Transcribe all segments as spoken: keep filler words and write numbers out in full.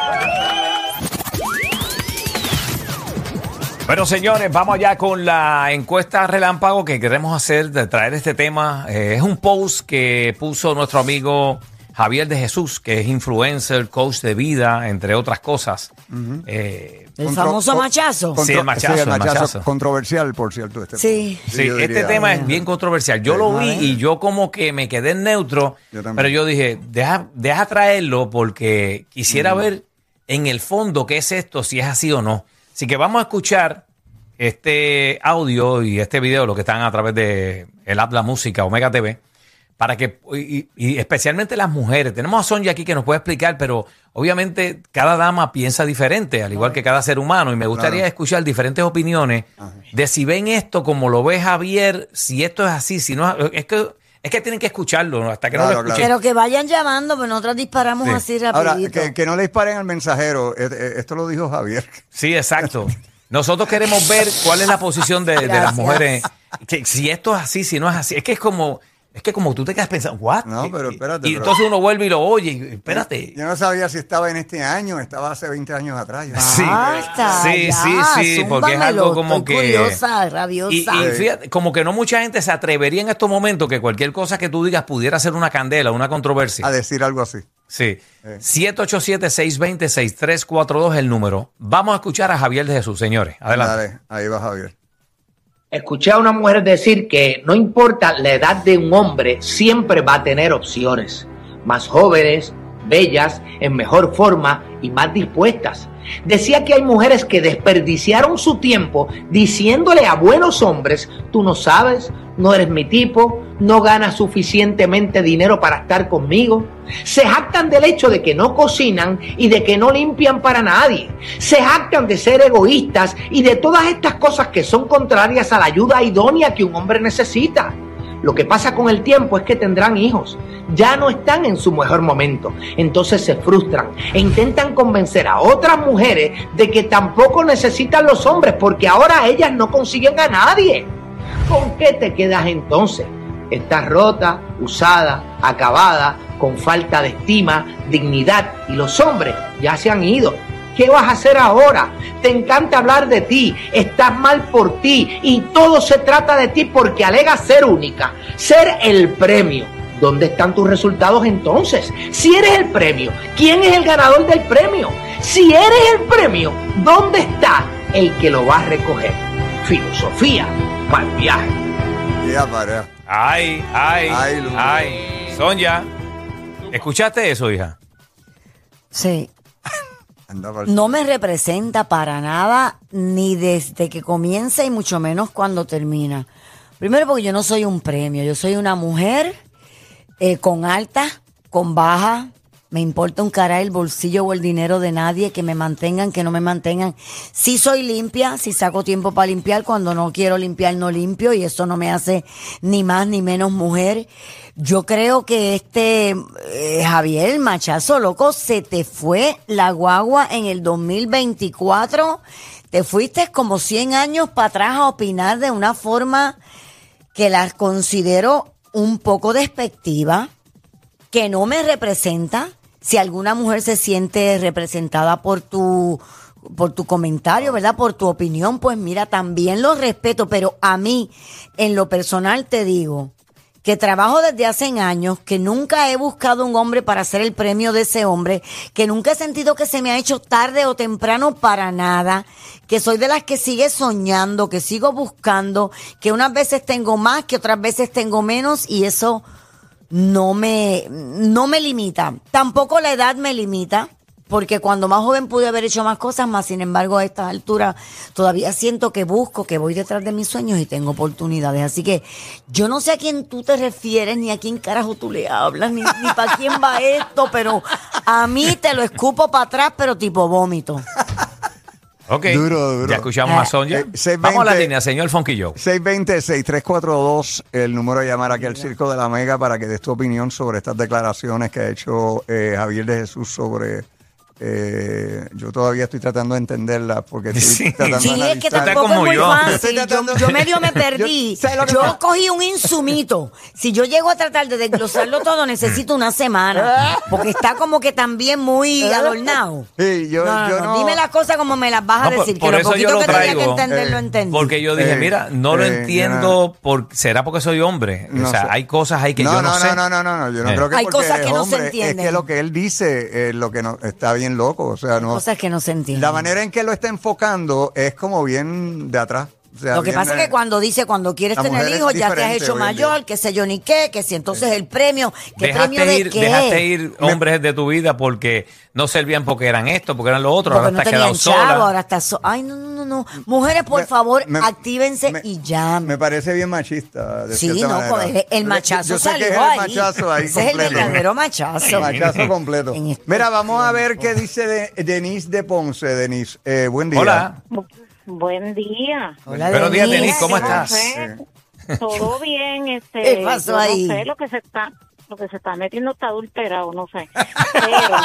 Bueno, señores, vamos allá con la encuesta relámpago que queremos hacer, de traer este tema. Eh, es un post que puso nuestro amigo Javier de Jesús, que es influencer, coach de vida, entre otras cosas. Uh-huh. eh, el Contro- famoso machazo. Contro- sí, el machazo, sí, el machazo, el machazo. Controversial, por cierto. Este sí. Sí, sí este diría, tema es bien controversial. Yo sí, lo vi y yo como que me quedé en neutro, yo pero yo dije, deja, deja traerlo porque quisiera uh-huh. ver en el fondo qué es esto, si es así o no. Así que vamos a escuchar este audio y este video, lo que están a través de el app La Música, Omega T V, para que, y, y especialmente las mujeres. Tenemos a Sonia aquí que nos puede explicar, pero obviamente cada dama piensa diferente, al igual que cada ser humano, y me gustaría claro. escuchar diferentes opiniones Ajá. de si ven esto como lo ve Javier, si esto es así, si no es que... Es que tienen que escucharlo hasta que claro, no lo escuchen. Pero que vayan llamando, pero nosotros disparamos sí. así rapidito. Ahora, que, que no le disparen al mensajero. Esto lo dijo Javier. Sí, exacto. Nosotros queremos ver cuál es la posición de, de las mujeres. Que, si esto es así, si no es así. Es que es como... Es que como tú te quedas pensando, ¿what? No, pero espérate. Y, y pero... entonces uno vuelve y lo oye. Y, espérate. Yo no sabía si estaba en este año, estaba hace veinte años atrás. Ya. Sí, Basta, sí, ya, sí, sí, porque es algo como estoy que... curiosa, rabiosa. Y, y fíjate, como que no mucha gente se atrevería en estos momentos que cualquier cosa que tú digas pudiera ser una candela, una controversia. A decir algo así. Sí. Eh. siete ocho siete, seis dos cero, seis tres cuatro dos es el número. Vamos a escuchar a Javier de Jesús, señores. Adelante. Dale, ahí va Javier. Escuché a una mujer decir que no importa la edad de un hombre, siempre va a tener opciones. Más jóvenes, bellas, en mejor forma y más dispuestas. Decía que hay mujeres que desperdiciaron su tiempo diciéndole a buenos hombres, tú no sabes, no eres mi tipo, no ganas suficientemente dinero para estar conmigo. Se jactan del hecho de que no cocinan y de que no limpian para nadie. Se jactan de ser egoístas y de todas estas cosas que son contrarias a la ayuda idónea que un hombre necesita. Lo que pasa con el tiempo es que tendrán hijos. Ya no están en su mejor momento. Entonces se frustran e intentan convencer a otras mujeres de que tampoco necesitan los hombres porque ahora ellas no consiguen a nadie. ¿Con qué te quedas entonces? Estás rota, usada, acabada, con falta de estima, dignidad y los hombres ya se han ido. ¿Qué vas a hacer ahora? Te encanta hablar de ti, estás mal por ti y todo se trata de ti porque alegas ser única, ser el premio. ¿Dónde están tus resultados entonces? Si eres el premio, ¿quién es el ganador del premio? Si eres el premio, ¿dónde está el que lo va a recoger? Filosofía para el viaje. Ya para. Ay, ay, ay, ay. Sonia, ¿escuchaste eso, hija? Sí. No me representa para nada, ni desde que comienza y mucho menos cuando termina. Primero porque yo no soy un premio, yo soy una mujer eh, con alta, con baja. Me importa un carajo el bolsillo o el dinero de nadie, que me mantengan, que no me mantengan. Sí soy limpia, sí saco tiempo para limpiar. Cuando no quiero limpiar, no limpio. Y eso no me hace ni más ni menos mujer. Yo creo que este eh, Javier Machazo, loco, se te fue la guagua en el dos mil veinticuatro. Te fuiste como cien años para atrás a opinar de una forma que la considero un poco despectiva, que no me representa. Si alguna mujer se siente representada por tu, por tu comentario, ¿verdad? Por tu opinión, pues mira, también lo respeto, pero a mí, en lo personal te digo que trabajo desde hace años, que nunca he buscado un hombre para hacer el premio de ese hombre, que nunca he sentido que se me ha hecho tarde o temprano para nada, que soy de las que sigue soñando, que sigo buscando, que unas veces tengo más, que otras veces tengo menos, y eso no me, no me limita. Tampoco la edad me limita, porque cuando más joven pude haber hecho más cosas, más sin embargo a estas alturas todavía siento que busco, que voy detrás de mis sueños y tengo oportunidades. Así que yo no sé a quién tú te refieres, ni a quién carajo tú le hablas, ni, ni para quién va esto, pero a mí te lo escupo para atrás, pero tipo vómito. Ok, duro, duro. Ya escuchamos a Sonia. Eh, seis veinte, Vamos a la línea, señor Funky Joe. seis dos cero, seis tres cuatro dos, el número de llamar aquí al Circo de la Mega para que des tu opinión sobre estas declaraciones que ha hecho eh, Javier de Jesús sobre Eh, yo todavía estoy tratando de entenderla porque estoy Sí. tratando Sí, de es que analizar. tampoco es como muy yo. fácil. Yo estoy Yo, tratando- yo medio me perdí. Yo- ¿sabes lo que Yo pasa? cogí un insumito. Si yo llego a tratar de desglosarlo todo, necesito una semana. Porque está como que también muy adornado. Sí, yo, No, no, yo no, no- Dime las cosas como me las vas a No, por- decir. por que lo eso yo poquito lo que tenía traigo, que entender, eh, lo entendí. Porque yo dije, Eh, mira, no lo eh, entiendo, por, será porque soy hombre. No o sea, sé. hay cosas ahí que no, yo no, no, sé. no, no, no, no, yo no Eh. creo que Hay porque cosas que es no se hombre, entienden. Es que lo que él dice, eh, lo que no está bien loco, o sea, no. Cosas que no se entienden. La manera en que lo está enfocando es como bien de atrás. O sea, Lo que bien, pasa es eh, que cuando dice, cuando quieres la tener mujer es hijos, ya te has diferente hecho hoy en día. mayor, qué sé yo ni qué, que si entonces el premio, ¿qué Dejaste premio de ir, qué? dejaste ir hombres de tu vida porque no servían porque eran esto, porque eran lo otro, Porque ahora no te has tenían quedado chavo, sola. ahora estás so Ay, no, no, no, no. Mujeres, por Me- favor, me- actívense me- y llamen. Me parece bien machista. De Sí, cierta no, manera. pues, el machazo Yo sé salió que es el ahí. machazo ahí Ese es el completo. verdadero machazo. Machazo completo. En este Mira, vamos a ver tiempo. qué dice de, Denise de Ponce. Denise, eh, buen día. Hola. Buen día. Hola, Buenos días, Denise. Denise, ¿cómo Yo no estás? sé, todo bien, este, ¿Qué pasó yo ahí? no sé lo que se está, lo que se está metiendo está adulterado, no sé. Pero,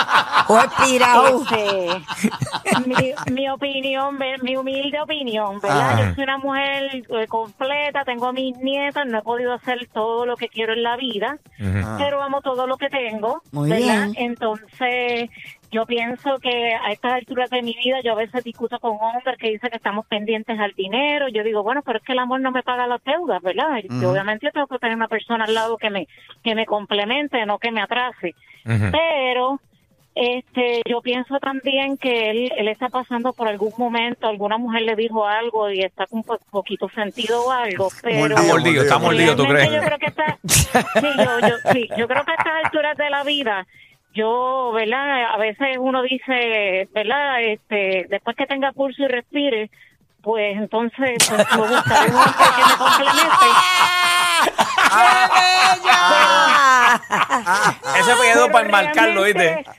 O expirado. este, mi, mi opinión, ve- mi humilde opinión, ¿verdad? Ah. Yo soy una mujer eh, completa, tengo mis nietas, no he podido hacer todo lo que quiero en la vida, Ujú. Ah. pero amo todo lo que tengo, Muy ¿verdad? bien. Entonces, yo pienso que a estas alturas de mi vida, yo a veces discuto con hombres que dicen que estamos pendientes al dinero. Yo digo, bueno, pero es que el amor no me paga las deudas, ¿verdad? Y Ujú. obviamente yo tengo que tener una persona al lado que me que me complemente, no que me atrase. Ujú. Pero este, yo pienso también que él, él está pasando por algún momento, alguna mujer le dijo algo y está con un po- poquito sentido o algo, pero... Está mordido, está mordido, ¿tú Realmente crees? Yo creo que está, sí, yo, yo, sí, yo creo que a estas alturas de la vida, yo, ¿verdad? A veces uno dice, ¿verdad? Este, después que tenga pulso y respire, pues entonces pues, me gusta un hombre que me complemente. Ese quedó Pero para enmarcarlo, ¿viste? realmente-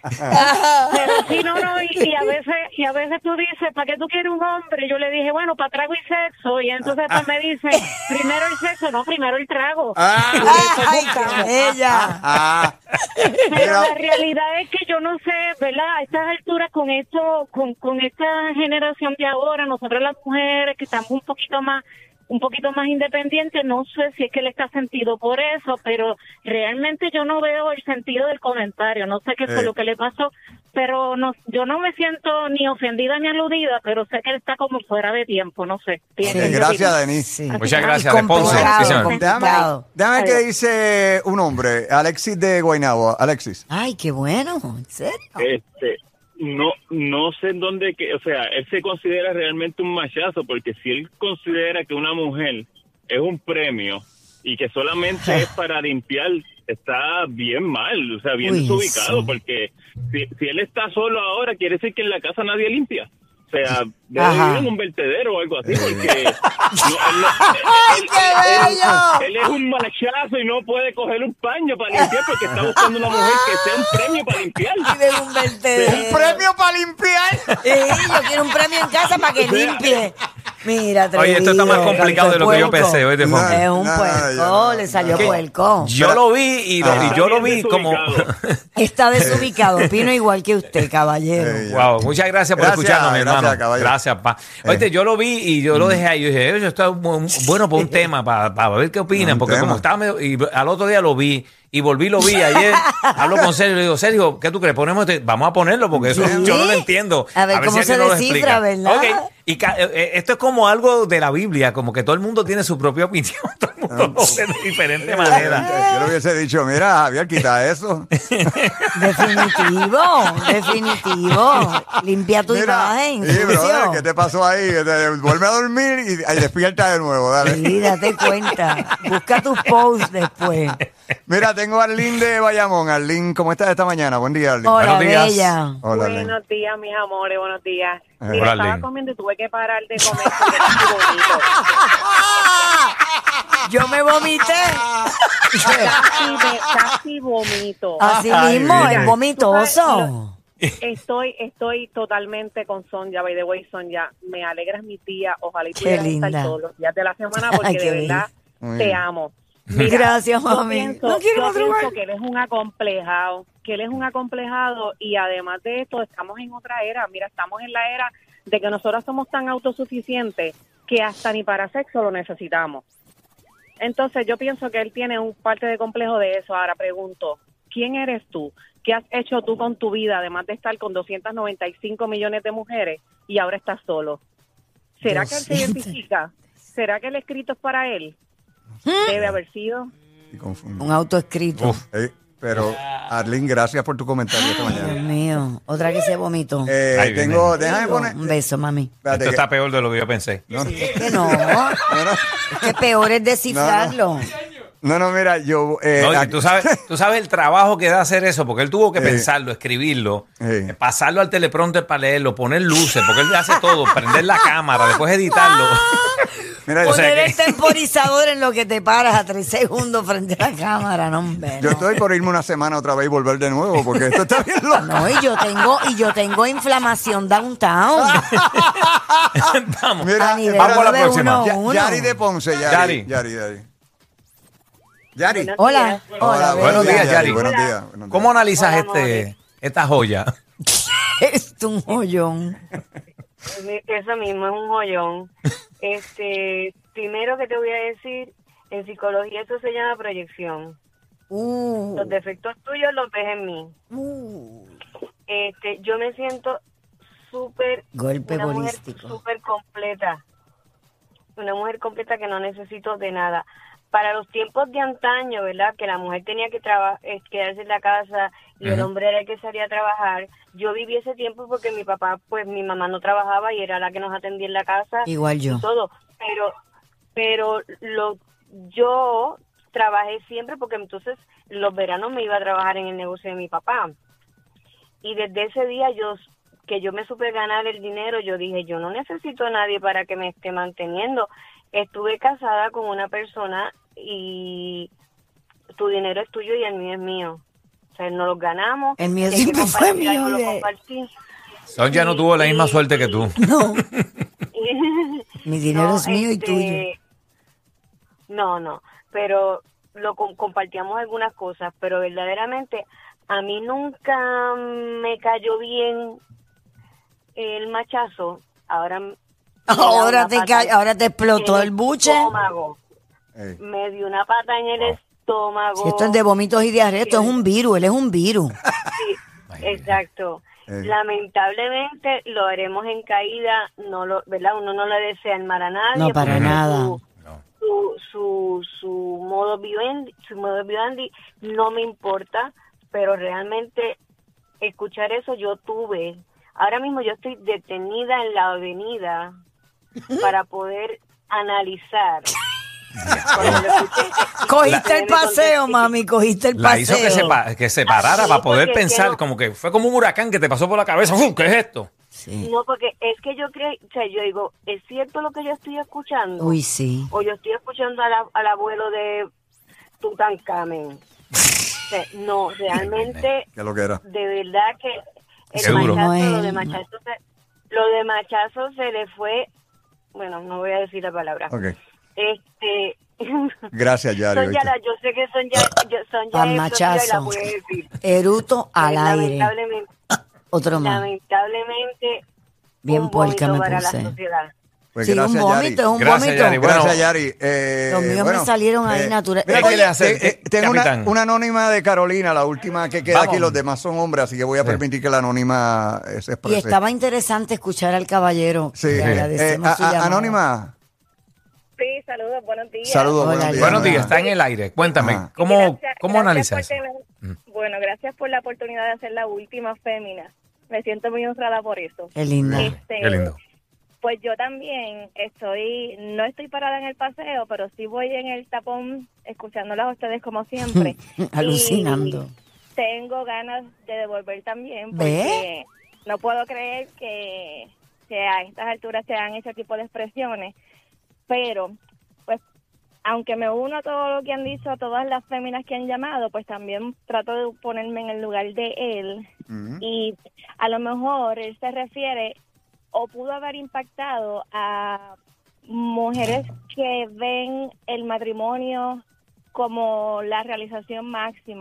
Pero sí, no, no, y, y a veces y a veces tú dices, ¿para qué tú quieres un hombre? Yo le dije, bueno, para trago y sexo. Y entonces pues me dice, primero el sexo, no, primero el trago. Ah. Y después Ay, buscamos. ella. Ah, Pero Mira. la realidad es que yo no sé, ¿verdad? A estas alturas, con esto, con, con esta generación de ahora, nosotros las mujeres que estamos un poquito más un poquito más independientes, no sé si es que él está sentido por eso, pero realmente yo no veo el sentido del comentario, no sé qué fue Eh. lo que le pasó, pero no, yo no me siento ni ofendida ni aludida, pero sé que él está como fuera de tiempo, no sé. Pienso eh, yo gracias, digo. Denise. Sí. Muchas Y gracias, de Ponce. complicado, Sí, señor. complicado. Déjame, déjame ver qué Adiós. dice un hombre, Alexis de Guaynabo. Alexis. Ay, qué bueno. ¿En serio? Este, no, no sé en dónde, que, o sea, él se considera realmente un machazo, porque si él considera que una mujer es un premio y que solamente es para limpiar, está bien mal, o sea, bien Uy, desubicado, eso. porque si, si él está solo ahora, quiere decir que en la casa nadie limpia. O sea, debe Ajá. vivir en un vertedero o algo así, porque no, él, no- ¡Ay, él- qué él- bello! él es un machazo y no puede coger un paño para limpiar porque está buscando una mujer que sea un premio para limpiar. Vive en un vertedero. Un premio para limpiar. Sí, yo quiero un premio en casa para que limpie. Mira, Oye, esto está más atrevido, complicado de lo que yo puerco. pensé, ¿oíste, No. Fonsi? Es un No, puerco, yo- le salió ¿Qué? puerco. Yo lo vi y, lo- y yo lo vi Está bien como... desubicado. Está desubicado, opino igual que usted, caballero. Eh, Wow, muchas gracias por Gracias, escucharnos, mi gracias, hermano. caballero. Gracias, pa. Oye, yo lo vi y yo lo dejé ahí. Yo dije, oye, esto es bu- bueno para un tema, para, para ver qué opinan. Un Porque tema. como estaba medio- y al otro día lo vi y volví, lo vi ayer. Hablo con Sergio y le digo, Sergio, ¿qué tú crees? Ponemos este- vamos a ponerlo porque eso Sí. yo no lo entiendo. A ver cómo si se alguien nos lo descifra, explica. ¿verdad? Ok, y ca- eh, eh, esto es como algo de la Biblia, como que todo el mundo tiene su propia opinión. Todo el mundo lo ve de diferente manera. Yo le hubiese dicho, mira, Javier, quita eso. Definitivo, definitivo. Limpia tu Mira, imagen. sí, brother, sucio. ¿qué te pasó ahí? Te- Vuelve a dormir y ahí despierta de nuevo, dale. Sí, date cuenta. Busca tus posts después. Mira, tengo a Arlene de Bayamón. Arlene, ¿cómo estás esta mañana? Buen día, Arlene. Hola, Buenos días. bella. Hola, Arlene. Buenos días, mis amores, buenos días. Eh, Mira, hola, estaba Arlene. comiendo y tuve que parar de comer porque era muy bonito. Yo me vomité. Casi, me- casi vomito. Así Ay, mismo, mira. es vomitoso. Estoy, estoy totalmente con Sonia, by the way, Sonia, me alegras mi tía, ojalá y Qué pudieras linda. estar todos los días de la semana porque Ay, qué de verdad Muy te bien. amo. Gracias, yo mami. pienso, No quiero yo madrugar. pienso que eres un acomplejado, que él es un acomplejado y además de esto estamos en otra era. Mira, estamos en la era de que nosotros somos tan autosuficientes que hasta ni para sexo lo necesitamos. Entonces yo pienso que él tiene un parte de complejo de eso. Ahora pregunto, ¿quién eres tú? ¿Qué has hecho tú con tu vida, además de estar con doscientos noventa y cinco millones de mujeres y ahora estás solo? ¿Será que él se identifica? ¿Será que el escrito es para él? Debe haber sido. Un autoescrito. Eh, pero, Arlene, gracias por tu comentario esta mañana. Dios mío, otra que se vomitó. Eh, Ahí tengo, viene. déjame poner. Un beso, mami. Espérate Esto que- está peor de lo que yo pensé. no, no, Es que no, no, no. es que peor es descifrarlo. No, no, mira, yo... Eh, No, y aquí- tú sabes, tú sabes el trabajo que da hacer eso, porque él tuvo que Eh. pensarlo, escribirlo, Eh. eh, pasarlo al teleprompter para leerlo, poner luces, porque él hace todo, prender la cámara, después editarlo. mira, O sea Poner que- el temporizador en lo que te paras a tres segundos frente a la cámara, no, hombre. yo no. estoy por irme una semana otra vez y volver de nuevo, porque esto está bien loco. No, y yo tengo, y yo tengo inflamación downtown. Vamos. Mira, A nivel vamos a la nueve próxima. uno Ya- uno. Yari de Ponce, Yari. Yari. Yari, Yari. Yari. Buenos Hola, días. hola, Buenos días, Yari. Buenos Hola. días. buenos días. ¿Cómo analizas Hola, este, amores. esta joya? Es un joyón. Eso mismo, es un joyón. Este, primero que te voy a decir, en psicología eso se llama proyección. Uh, Los defectos tuyos los ves en mí. uh. Este, yo me siento súper, Golpe una mujer bolístico. súper completa. Una mujer completa que no necesito de nada. Para los tiempos de antaño, ¿verdad? Que la mujer tenía que traba- eh, quedarse en la casa y el Ujú. hombre era el que salía a trabajar. Yo viví ese tiempo porque mi papá, pues mi mamá no trabajaba y era la que nos atendía en la casa. Igual yo. Y todo. Pero, pero lo, yo trabajé siempre porque entonces los veranos me iba a trabajar en el negocio de mi papá. Y desde ese día yo que yo me supe ganar el dinero, yo dije, yo no necesito a nadie para que me esté manteniendo. Estuve casada con una persona y tu dinero es tuyo y el mío es mío. O sea, nos lo ganamos. El mío Si hay que siempre fue compartir algo, mío, lo de- compartí. Sonja no tuvo la misma suerte que tú. No, mi dinero No, es mío y este, tuyo. No, no, pero lo com- compartíamos algunas cosas, pero verdaderamente a mí nunca me cayó bien el machazo. Ahora me da Ahora una te, pata ca- ahora te explotó en el buche. estómago. Ey. Me dio una pata en el estómago. Si esto es de vómitos y diarrea, esto es un virus, él es un virus. Sí, Ay, exacto. Eh. Lamentablemente lo haremos en caída, no lo, ¿verdad? Uno no le desea el mal a nadie. No, para porque nada. Su, su, su, su modo vivendi, su modo vivendi no me importa, pero realmente escuchar eso yo tuve. Ahora mismo yo estoy detenida en la avenida para poder analizar. Cuando lo escuché, Cogiste el me paseo, contesté, mami, cogiste el La hizo paseo. que se, pa- que se parara Sí, para poder porque es que pensar, no- como que fue como un huracán que te pasó por la cabeza. ¡Uf! ¿Qué es esto? Sí. No, porque es que yo creo, o sea, yo digo, ¿es cierto lo que yo estoy escuchando? Uy, sí. O yo estoy escuchando al, al abuelo de Tutankamen. O sea, no, realmente, ¿Qué es lo que era? de verdad que el Qué duro. machazo, No es lo de el- machazo, se, lo de machazo se le fue, bueno, no voy a decir la palabra. Ok. Este, Gracias, Yari. son ya ¿oíste? la, yo sé que son ya, yo, son Pan ya explosivas y machazo. la voy a decir. Eruto al Pero aire. Lamentablemente, Otro más. lamentablemente, Bien un puerca vómito me para la puse. sociedad. Pues Sí, gracias, un Yari. vómito, es un Gracias, vómito. Yari. Bueno, Gracias, Yari. Eh, Los míos bueno, me salieron ahí naturales. mira, ¿Qué quiere oye, hacer, te- eh, qué- tengo una, capitán? una anónima de Carolina, la última que queda Vamos. aquí. Los demás son hombres, así que voy a Sí. permitir que la anónima eh, se Y exprese. estaba interesante escuchar al caballero. Sí. Le Eh, agradecemos a- su a- llamada. anónima. Sí, saludos, buenos días. Saludos, Hola, buenos días. Buenos días, Anónima. está en el aire. Cuéntame, Ajá. ¿cómo, Gracias- cómo gracias analizas por eso? tener- Bueno, gracias por la oportunidad de hacer la última fémina. Me siento muy honrada por eso. Qué linda. Este, Qué lindo. Pues yo también estoy, no estoy parada en el paseo, pero sí voy en el tapón escuchándolas a ustedes como siempre. Alucinando. Y tengo ganas de devolver también ¿Ve? porque no puedo creer que, que a estas alturas se hagan ese tipo de expresiones. Pero, pues, aunque me uno a todo lo que han dicho todas las féminas que han llamado, pues también trato de ponerme en el lugar de él. Ujú. Y a lo mejor él se refiere o pudo haber impactado a mujeres que ven el matrimonio como la realización máxima,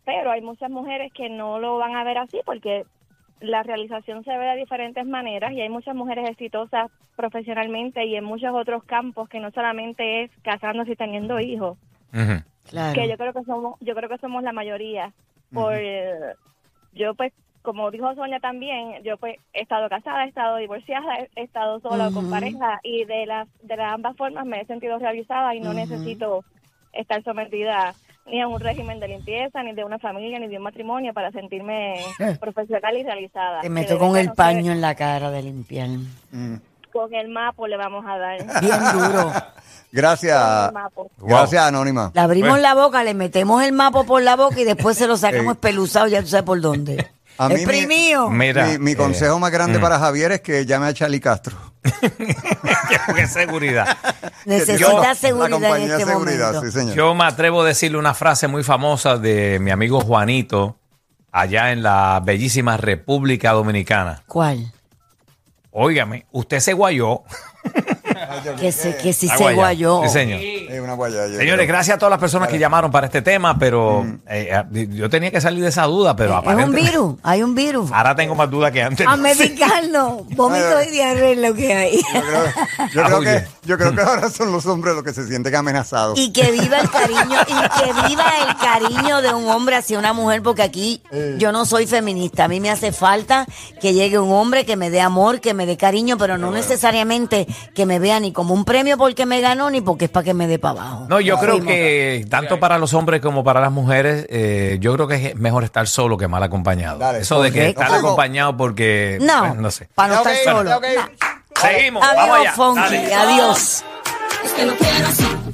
pero hay muchas mujeres que no lo van a ver así porque la realización se ve de diferentes maneras y hay muchas mujeres exitosas profesionalmente y en muchos otros campos que no solamente es casándose y teniendo hijos. Uh-huh. Claro. Que yo creo que somos, yo creo que somos la mayoría. Por uh-huh. Yo pues, como dijo Sonia también, yo pues he estado casada, he estado divorciada, he estado sola uh-huh. con pareja y de las de las ambas formas me he sentido realizada y no uh-huh. necesito estar sometida ni a un régimen de limpieza, ni de una familia, ni de un matrimonio para sentirme eh. profesional y realizada. Te meto con el paño en la cara de limpiar. Mm. Con el mapo le vamos a dar. Bien duro. Gracias. Gracias, Anónima. Le abrimos bueno. la boca, le metemos el mapo por la boca y después se lo sacamos espeluzado, ya tú sabes por dónde. A mí Exprimido. Mi, Mira, mi, mi consejo eh, más grande mm. para Javier es que llame a Charlie Castro. Qué seguridad. Necesita yo, seguridad en este seguridad, momento. Sí, señor. Yo me atrevo a decirle una frase muy famosa de mi amigo Juanito, allá en la bellísima República Dominicana. ¿Cuál? Óigame, usted se guayó. que se, que si se guayó. Sí, señor. Sí, una guayaya, Señores, gracias a todas las personas vale. que llamaron para este tema, pero mm. eh, yo tenía que salir de esa duda, pero eh, aparentemente... Es un virus, hay un virus. Ahora tengo más dudas que antes. A medicarlo, vómito y diarrea es lo que hay. Yo creo, yo, creo que, yo creo que ahora son los hombres los que se sienten amenazados. Y que viva el cariño, y que viva el cariño de un hombre hacia una mujer, porque aquí eh. yo no soy feminista. A mí me hace falta que llegue un hombre que me dé amor, que me dé cariño, pero no bueno. necesariamente que me vea ni como un premio porque me ganó, ni porque es para que me dé para abajo. No, yo creo que tanto para los hombres como para las mujeres, eh, yo creo que es mejor estar solo que mal acompañado. Dale, eso de que estar acompañado porque... No, pues, no sé. Para no estar okay, solo. Okay. No. Seguimos, adiós, vamos allá. Funky, adiós. Es que lo quiero así.